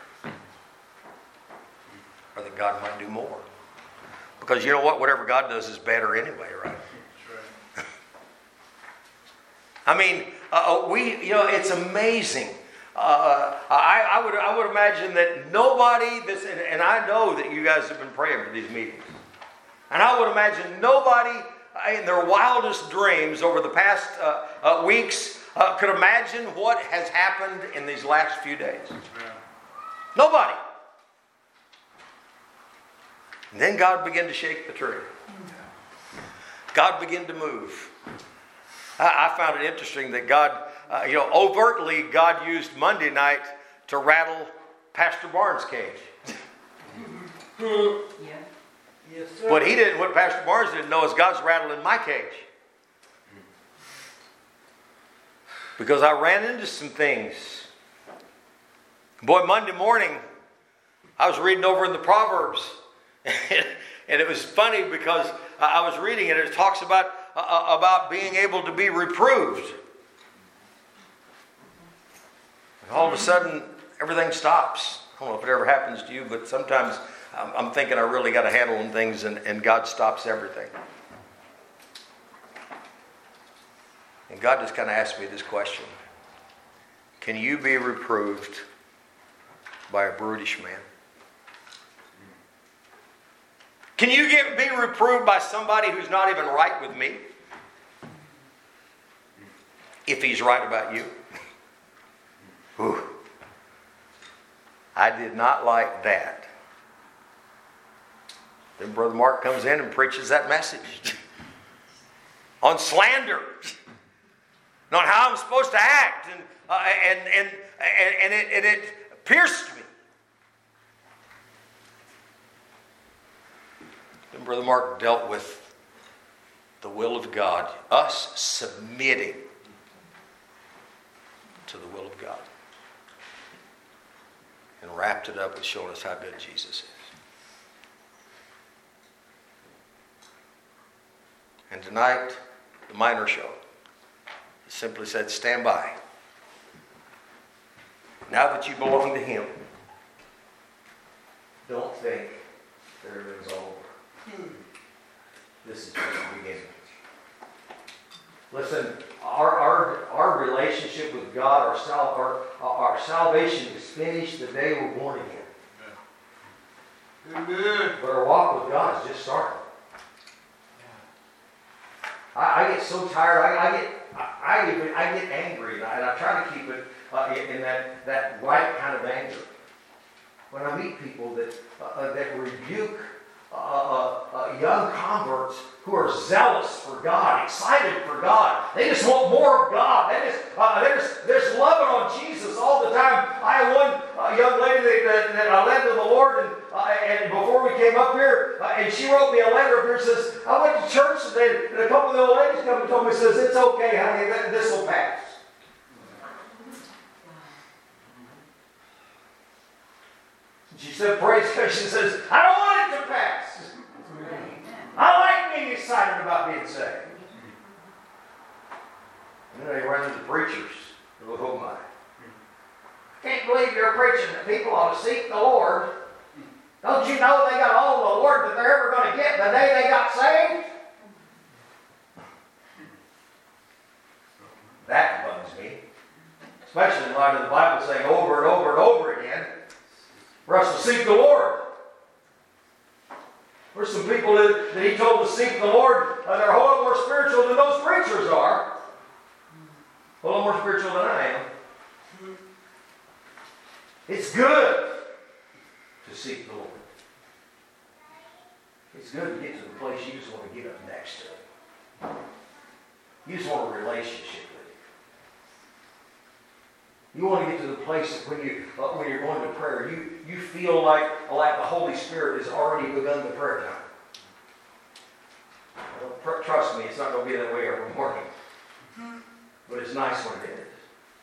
C: Or that God might do more? Because you know what? Whatever God does is better anyway, right? I mean, it's amazing. I would imagine that nobody, and I know that you guys have been praying for these meetings, and I would imagine nobody in their wildest dreams over the past weeks could imagine what has happened in these last few days. Nobody. And then God began to shake the tree. God began to move. I found it interesting that God, overtly God used Monday night to rattle Pastor Barnes' cage.
D: Yeah.
E: Yes, sir.
C: What Pastor Barnes didn't know is God's rattling my cage. Because I ran into some things. Boy, Monday morning, I was reading over in the Proverbs. And it was funny because I was reading it. It talks about being able to be reproved. And all of a sudden, everything stops. I don't know if it ever happens to you, but sometimes I'm thinking I really got a handle on things, and God stops everything. And God just kind of asked me this question. Can you be reproved by a brutish man? Can you be reproved by somebody who's not even right with me? If he's right about you? Whew. I did not like that. Then Brother Mark comes in and preaches that message on slander, and on how I'm supposed to act, and it pierced me. Then Brother Mark dealt with the will of God, us submitting to the will of God, and wrapped it up with showing us how good Jesus is. And tonight, the minor show simply said, stand by. Now that you belong to Him, don't think that everything's over. This is just the beginning. Listen, our relationship with God, our salvation is finished the day we're born again.
E: Amen.
C: But our walk with God is just starting. I get so tired. I get angry, and I try to keep it in that right kind of anger. When I meet people that rebuke young converts who are zealous for God, excited for God, they just want more of God. They're just loving on Jesus all the time. I had one young lady that I led to the Lord, and before we came up here, and she wrote me a letter up here that says, I went to church today, and a couple of the old ladies come and told me, says, it's okay, honey, this will pass. She said, praise God. She says, I don't want it to pass. I like being excited about being saved. And then they run into preachers. Oh my. I can't believe you're preaching that people ought to seek the Lord. Don't you know they got all the Lord that they're ever going to get the day they got saved? That bugs me. Especially in light of the Bible saying over and over and over again for us to seek the Lord. There's some people that He told to seek the Lord, and they're a whole lot more spiritual than those preachers are. A little more spiritual than I am. It's good to seek the Lord. It's good to get to the place you just want to get up next to Him. You just want a relationship with Him. You want to get to the place that when you're going to prayer, you feel like the Holy Spirit has already begun the prayer time. Well, trust me, it's not going to be that way every morning. But it's nice when it is.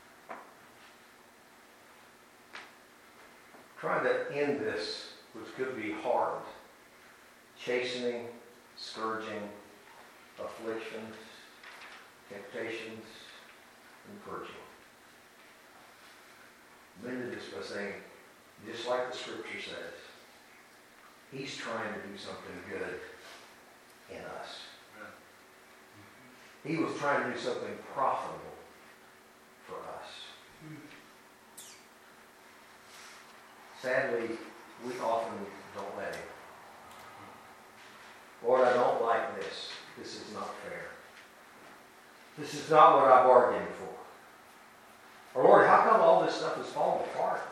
C: Trying to end this, which could be hard. Chastening, scourging, afflictions, temptations, and purging. I'm ended this by saying, just like the Scripture says, He's trying to do something good in us. He was trying to do something profitable for us. Sadly, we often don't let Him. Lord, I don't like this. This is not fair. This is not what I bargained for. Or Lord, how come all this stuff is falling apart?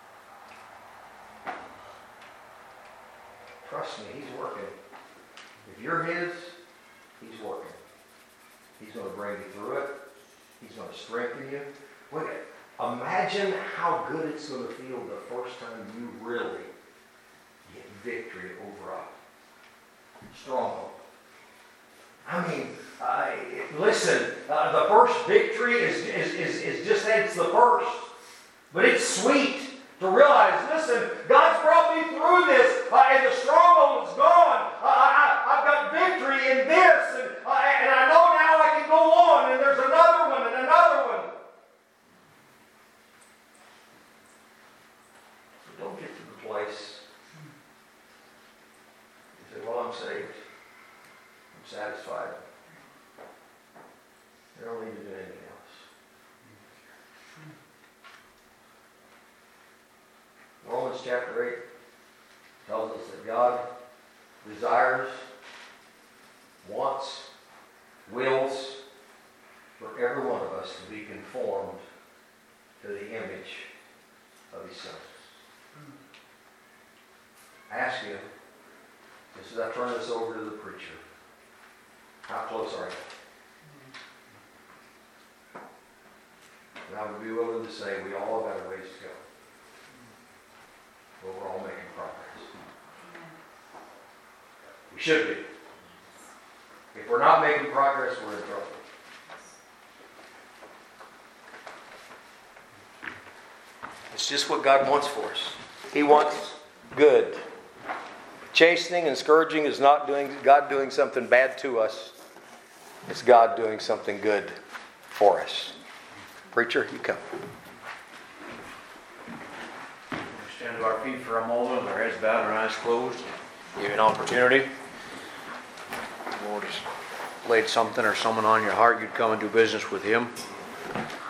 C: Trust me, He's working. If you're His, He's working. He's going to bring you through it. He's going to strengthen you. Wait, imagine how good it's going to feel the first time you really get victory over a stronghold. I mean, listen, the first victory is just that, it's the first. But it's sweet to realize, listen, God's brought me through this, and the stronghold is gone. I've got victory in this, and I know now I can go on, and there's another one, and another one. So don't get to the place you say, well, I'm saved. I'm satisfied. I don't need to do anything else. Romans chapter 8 tells us that God desires
B: wants, wills for every one of us to be conformed to the image of His Son. Ask Him, just as I turn this over to the preacher, how close are you? And I would be willing to say we all have got a ways to go. But we're all making progress. We should be. If we're not making progress, we're in trouble. It's just what God wants for us. He wants good. Chastening and scourging is not God doing something bad to us. It's God doing something good for us. Preacher, you come.
F: We stand to our feet for a moment, with our heads bowed and our eyes closed. Give you an opportunity. The Lord has laid something or someone on your heart, you'd come and do business with Him.